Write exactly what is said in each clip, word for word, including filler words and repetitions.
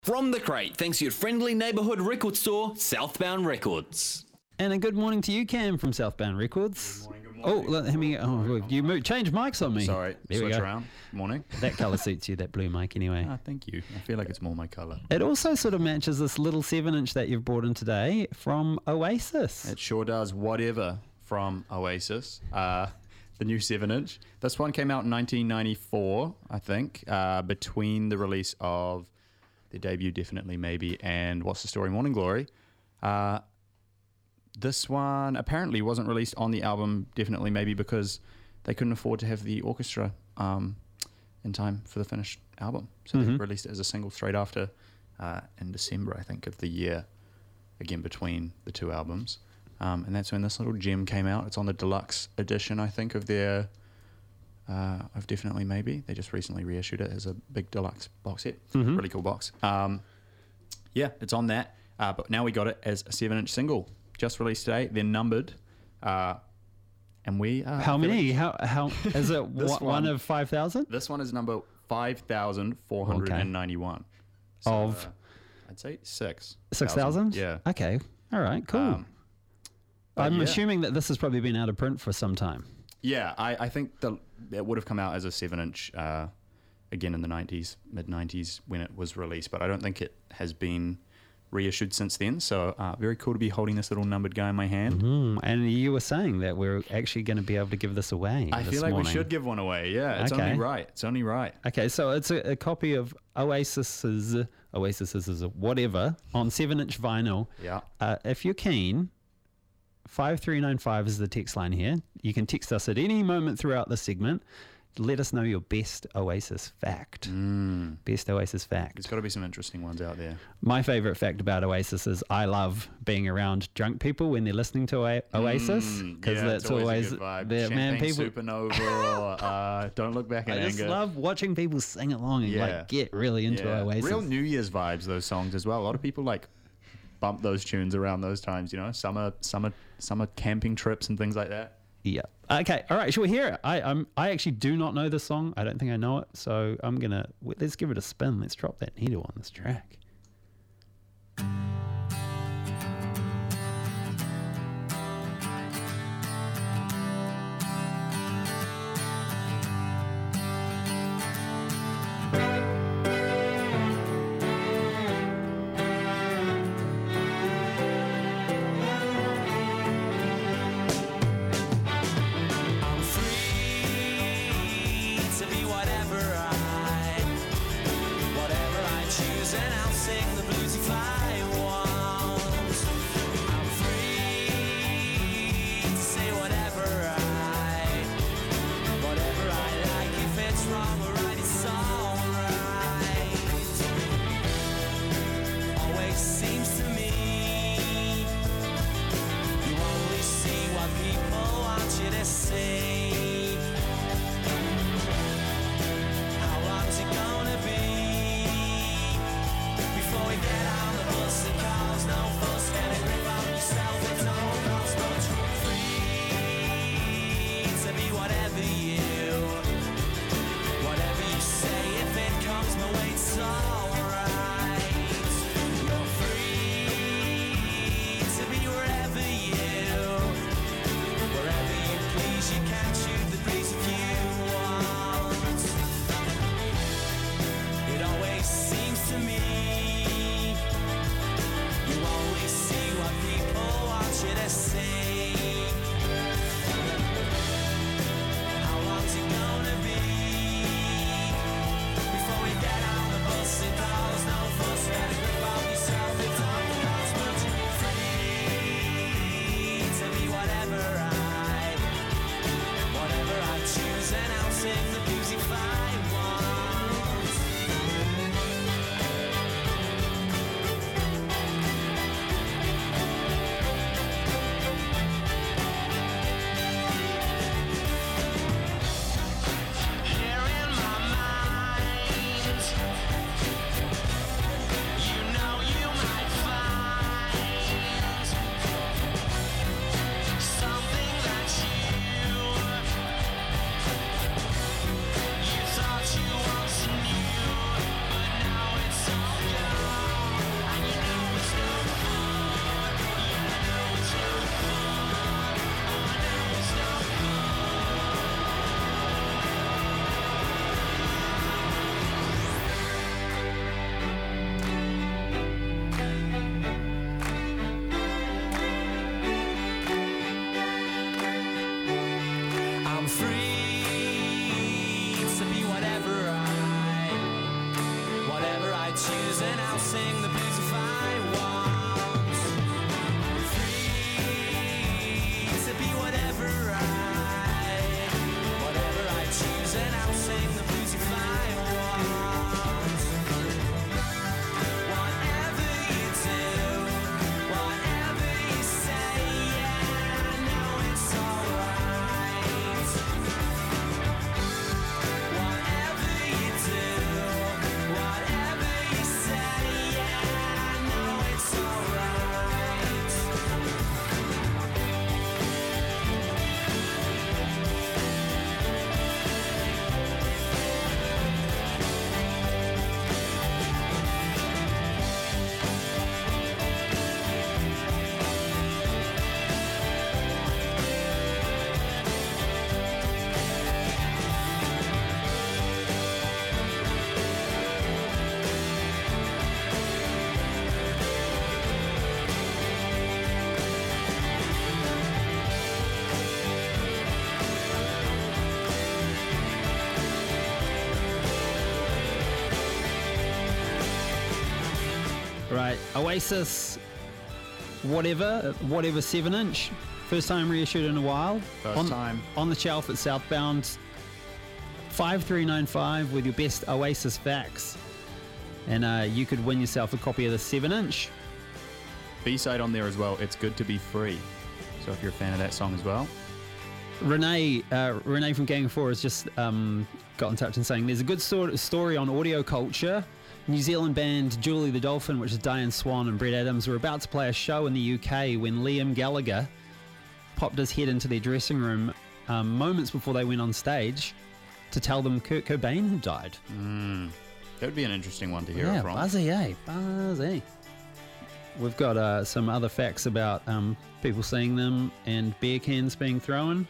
From the crate, thanks to your friendly neighbourhood record store, Southbound Records. And a good morning to you, Cam, from Southbound Records. Good morning, good morning. Oh, let me. Oh, you moved, change mics on me. Sorry, there switch we go. around. Morning. That colour suits you, that blue mic, anyway. Ah, thank you. I feel like it's more my colour. It also sort of matches this little seven inch that you've brought in today from Oasis. It sure does. Whatever from Oasis. Uh, the new seven inch. This one came out in nineteen ninety-four, I think, uh, between the release of their debut, Definitely Maybe, and What's the Story, Morning Glory. Uh, this one apparently wasn't released on the album, Definitely Maybe, because they couldn't afford to have the orchestra um, in time for the finished album. So Mm-hmm. they released it as a single straight after uh, in December, I think, of the year, again, between the two albums. Um, and that's when this little gem came out. It's on the deluxe edition, I think, of their... Uh, of Definitely Maybe. They just recently reissued it as a big deluxe box set. Mm-hmm. Really cool box. Um, yeah, it's on that. Uh, but now we got it as a seven inch single. Just released today. They're numbered. Uh, and we are... How many? How how is it? This one, one one- of five thousand? This one is number five thousand four hundred ninety-one. So, Of? uh, I'd say six. Six thousand? Yeah. Okay. All right. Cool. Um, but I'm yeah. assuming that this has probably been out of print for some time. Yeah, I, I think the, it would have come out as a seven inch uh, again in the nineties, mid nineties when it was released, but I don't think it has been reissued since then. So uh, very cool to be holding this little numbered guy in my hand. Mm, and you were saying that we're actually going to be able to give this away. I this feel like morning. we should give one away. Yeah, it's Okay. only right. It's only right. Okay, so it's a, a copy of Oasis's Oasis's is a whatever on seven inch vinyl. Yeah. Uh, if you're keen, five three nine five is the text line here. You can text us at any moment throughout the segment. Let us know your best Oasis fact. Mm. Best Oasis fact. There's got to be some interesting ones out there. My favorite fact about Oasis is I love being around drunk people when they're listening to O- Oasis Mm, because yeah, that's it's always, always a good vibe. the man Champagne people. Supernova or uh, Don't Look Back in I Anger. just love watching people sing along and Yeah. like get really into Yeah. Oasis. Real New Year's vibes, those songs as well. A lot of people like bump those tunes around those times, you know, summer summer summer camping trips and things like that. Yeah. Okay. All right. Shall we hear it? I I'm I actually do not know this song. I don't think I know it. So I'm gonna let's give it a spin. Let's drop that needle on this track. I'm free to be whatever I, whatever I choose, and I'll sing the blues if I want. I'm free to say whatever I, whatever I like. If it's wrong or right, it's alright. Always seems to me you only see what people want you to see. How long's it gonna be before we get on the and I'll sing the blues if I want. Free to be whatever I, whatever I choose, and I'll sing the blues if I want. Whatever you do, whatever you say, yeah, I know it's alright. Whatever you do, whatever you say, yeah, I know it's alright. Right, Oasis, whatever, whatever seven inch, first time reissued in a while. First on, time. on the shelf at Southbound. five three nine five with your best Oasis facts, and uh, you could win yourself a copy of the seven inch. B-side on there as well. It's good to be free. So if you're a fan of that song as well. Renee, uh, Renee from Gang of Four has just um, got in touch and saying there's a good sort story on Audio Culture. New Zealand band Julie the Dolphin, which is Diane Swan and Brett Adams, were about to play a show in the U K when Liam Gallagher popped his head into their dressing room um, moments before they went on stage to tell them Kurt Cobain had died. That would be an interesting one to hear Yeah, it from. buzzy, eh? Buzzy. We've got uh, some other facts about um, people seeing them and beer cans being thrown.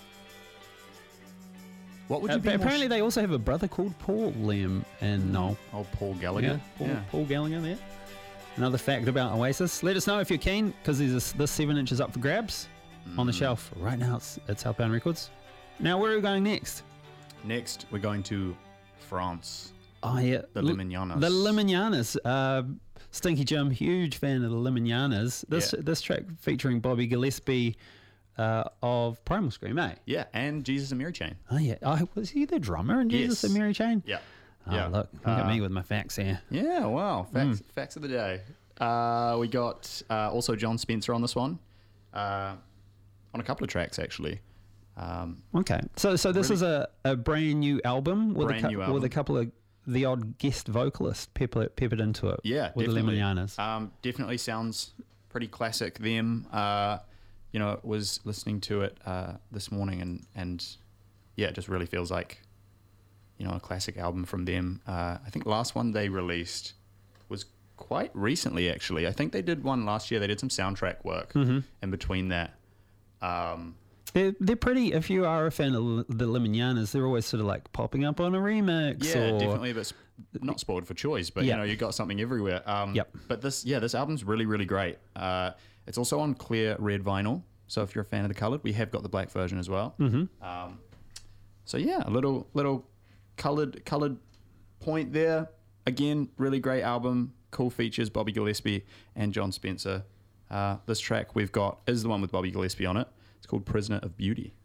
What would Uh, you be more apparently, sh- they also have a brother called Paul, Liam, and Noel. Oh, Paul Gallagher. Paul, Yeah. Paul Gallagher there. Another fact about Oasis. Let us know if you're keen, because this this seven inches up for grabs on the Mm. shelf right now. It's at Southbound Records. Now, where are we going next? Next, we're going to France. Oh yeah, The L- Limignanas. The Limignanas. Uh, Stinky Jim, huge fan of the Limignanas. This Yeah. this track featuring Bobby Gillespie uh, of Primal Scream, eh? Yeah, and Jesus and Mary Chain. Oh yeah, oh, was he the drummer in Jesus Yes. and Mary Chain? Yeah. Oh, yeah. look, look at Uh, me with my facts here. Yeah, wow. Facts, facts of the day. Uh, we got uh, also John Spencer on this one, uh, on a couple of tracks actually. Um, Okay, so so this Really- is a, a brand new album with Brand a new with album. a couple of the odd guest vocalist pepper, peppered into it. yeah, with definitely. the Limignanas. Um, definitely sounds pretty classic. Them, uh, you know, was listening to it uh, this morning, and and yeah, it just really feels like, you know, a classic album from them. Uh, I think the last one they released was quite recently, actually. I think they did one last year. They did some soundtrack work Mm-hmm. in between that. Um, They're they're pretty. If you are a fan of L- the Limignanas, they're always sort of like popping up on a remix. Yeah, or, definitely, but s- not spoiled for choice. But Yeah. you know, you got something everywhere. Um, Yep. But this, yeah, this album's really, really great. Uh, it's also on clear red vinyl. So if you're a fan of the colored, we have got the black version as well. Mm-hmm. Um, so yeah, a little little colored colored point there. Again, really great album. Cool features. Bobby Gillespie and John Spencer. Uh, this track we've got is the one with Bobby Gillespie on it. It's called "Prisoner of Beauty."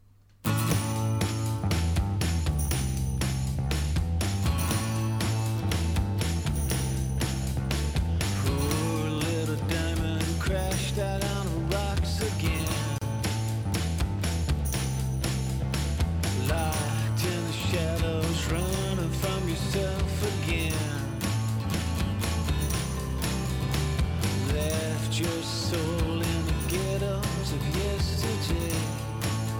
Poor little diamond crashed out on the rocks again. Locked in the shadows, running from yourself again. Left your soul in the ghettos of yesterday.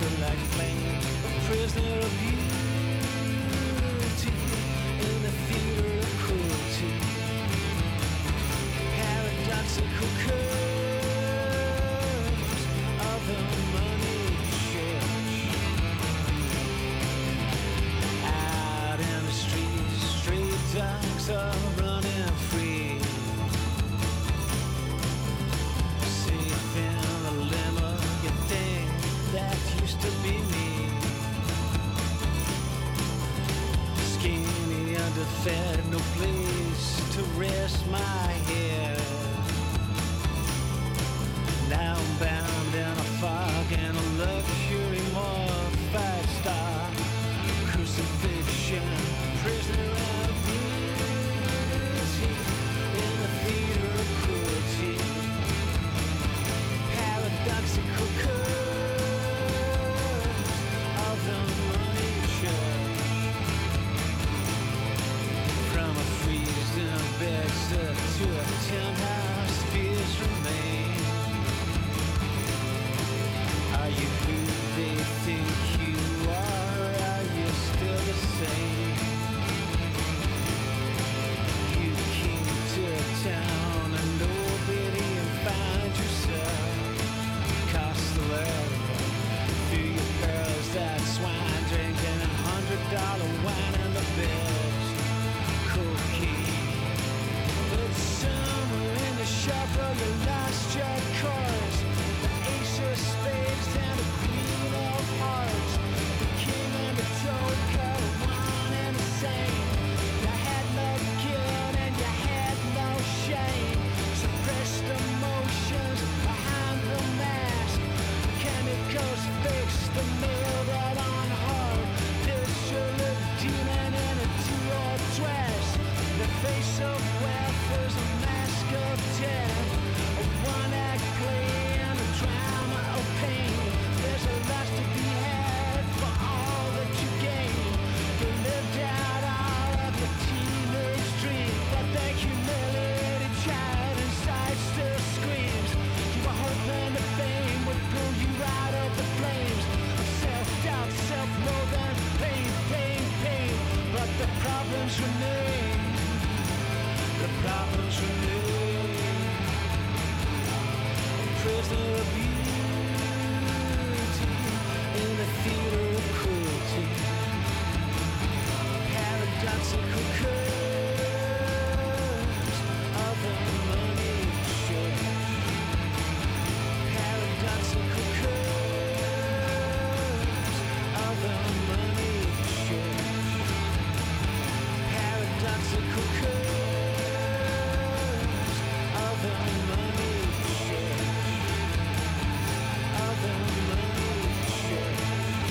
feel like playing a prisoner of beauty in the theater of cruelty. Paradoxical curves of the money church. Out in the streets, street dogs are running free. Safe in the limo, you think that used to be me. Skinny, underfed, no place to rest my head. Now I'm bound in a fog and a luxury more five-star crucifixion. Prisoner of beauty in the theater of cruelty. Paradoxical curves of the money church. From a freezing bedstead to a townhouse, fears remain. Are you who they think you are? Are you still the same? You came to town and nobody and found yourself. Cost the world through your pearls, that swine drinking a hundred dollar wine in the best cocaine. But somewhere in the shuffle you lost your course. The ace of spades and the queen of hearts. The king and the joker, one and the same. You had no guilt and you had no shame. Suppressed emotions behind the mask. Chemicals fixed the nail that on hard. Picture a demon in a two-old dress. The face of wealth is a mask of death. A one-act play and a drama of pain. There's a lot to be had for all that you gain. You lived out all of your teenage dreams, but the humiliated child inside still screams. You were hoping the fame would pull you out of the flames of self-doubt, self-loathing, pain, pain, pain. But the problems remain. The problems remain. Prisoner of beauty in the theater of cruelty. Paradoxical curves of the money church. Paradoxical curves of the money church. Paradoxical curves of the money church. Of the money church.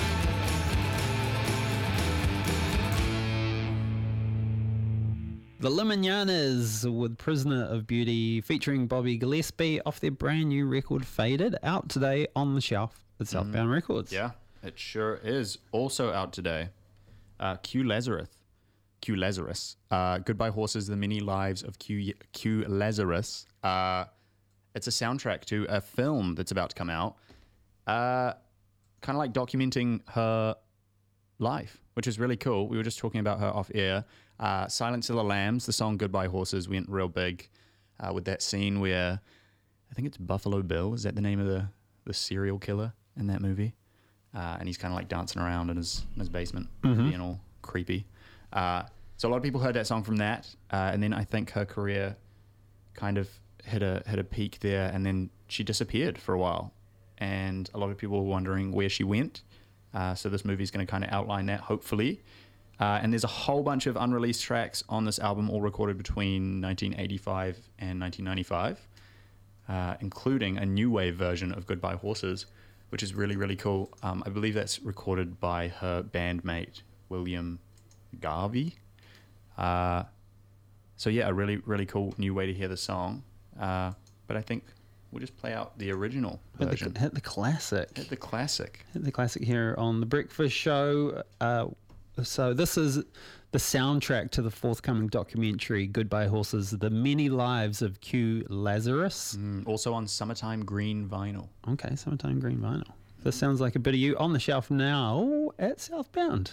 The Limonyanas with Prisoner of Beauty featuring Bobby Gillespie off their brand new record Faded, out today on the shelf at Southbound Records. Yeah, it sure is. Also out today, uh, Q Lazarus. Q Lazarus. Uh, Goodbye Horses, The Many Lives of Q, Q Lazarus. Uh, it's a soundtrack to a film that's about to come out. Uh, kind of like documenting her life, which is really cool. We were just talking about her off air. Uh, Silence of the Lambs, the song Goodbye Horses went real big uh, with that scene where I think it's Buffalo Bill. Is that the name of the, the serial killer in that movie? Uh, and he's kind of like dancing around in his, in his basement, Mm-hmm. being all creepy. Uh, so a lot of people heard that song from that. Uh, and then I think her career kind of hit a, hit a peak there, and then she disappeared for a while. And a lot of people were wondering where she went. Uh, so this movie is going to kind of outline that, hopefully. Uh, and there's a whole bunch of unreleased tracks on this album, all recorded between nineteen eighty-five and nineteen ninety-five, uh, including a new wave version of Goodbye Horses, which is really, really cool. Um, I believe that's recorded by her bandmate, William Garvey. Uh, so yeah, a really, really cool new way to hear the song. Uh, but I think we'll just play out the original Hit version. the, hit the classic. Hit the classic. Hit the classic here on The Breakfast Show. Uh, so this is the soundtrack to the forthcoming documentary Goodbye Horses, The Many Lives of Q Lazarus. Mm, also on Summertime Green Vinyl. Okay, Summertime Green Vinyl. This sounds like a bit of you on the shelf now at Southbound.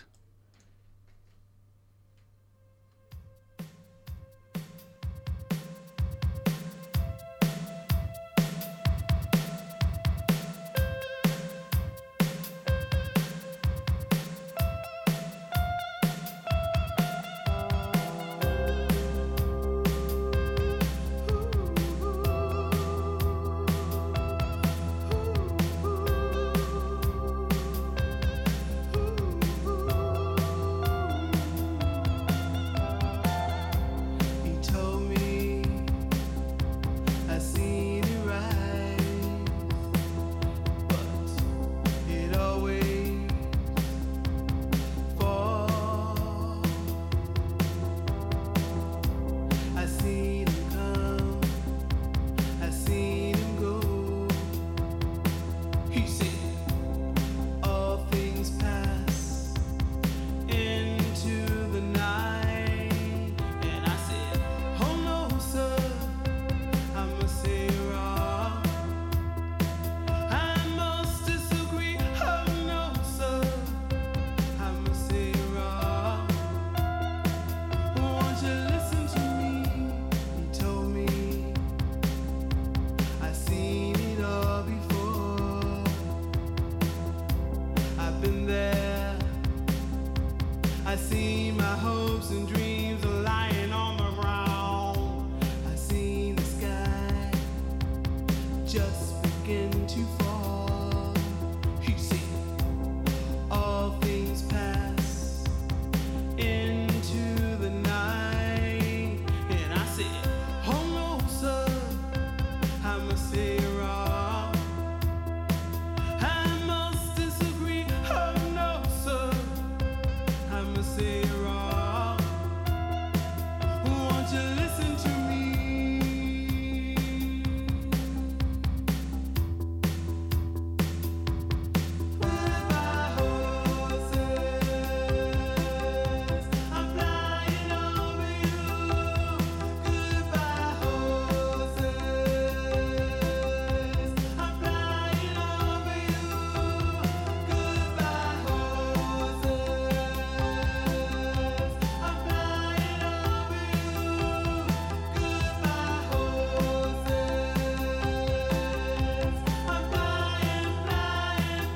He told me I seen it rise, but it always falls. I seen him come, I seen him go. He said, all things pass into the night. And I said, oh no, sir, I must say you're wrong. I must disagree. Oh no, sir, I must say you're wrong. Won't you listen to me? He told me I seen it all before. I've been there. I seen my hopes and dreams lying on the ground. I seen the sky just begin to fall. He said, all things pass into the night. And I said, oh no, sir, I must say you're wrong. I must disagree. Oh no, sir, I must say you're wrong. Won't you listen to me? Goodbye, horses. I'm flying over you. Goodbye, horses. I'm flying over you. Goodbye, horses. I'm flying over you. Goodbye, horses. I'm flying, flying,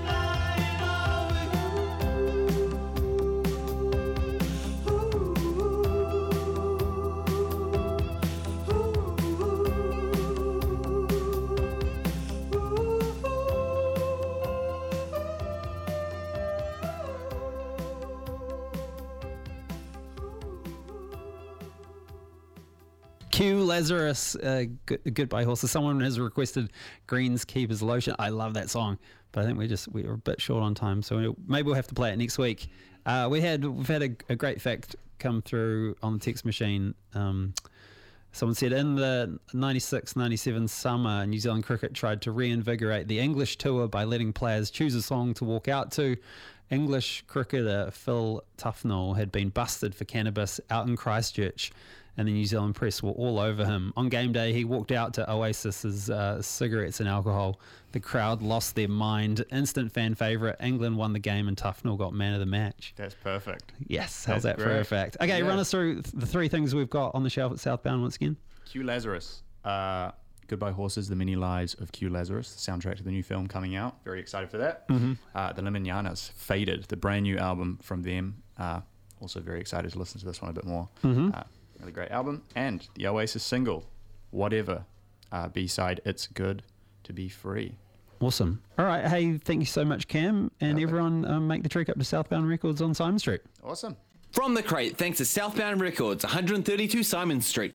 Q Lazarus, uh, good, Goodbye Horses. Someone has requested Green's Keepers Lotion. I love that song, but I think we just we were a bit short on time, so we, maybe we'll have to play it next week. Uh, we had we've had a, a great fact come through on the text machine. Um, someone said in the ninety-six ninety-seven summer, New Zealand cricket tried to reinvigorate the English tour by letting players choose a song to walk out to. English cricketer Phil Tufnell had been busted for cannabis out in Christchurch, and the New Zealand press were all over him. On game day, he walked out to Oasis's uh, cigarettes and alcohol. The crowd lost their mind. Instant fan favourite. England won the game, and Tufnell got man of the match. That's perfect. Yes, how's That's that for a great. fact? Okay, Yeah. run us through th- the three things we've got on the shelf at Southbound once again. Q Lazarus. Uh, Goodbye Horses, The Many Lives of Q Lazarus, the soundtrack to the new film coming out. Very excited for that. Mm-hmm. Uh, the Limonyanas, Faded, the brand new album from them. Uh, also very excited to listen to this one a bit more. Mm-hmm. Uh, really great album. And the Oasis single, Whatever, uh, B-side, It's Good to Be Free. Awesome. All right. Hey, thank you so much, Cam. And Perfect. everyone, um, make the trek up to Southbound Records on Simon Street. Awesome. From the crate, thanks to Southbound Records, one thirty-two Simon Street.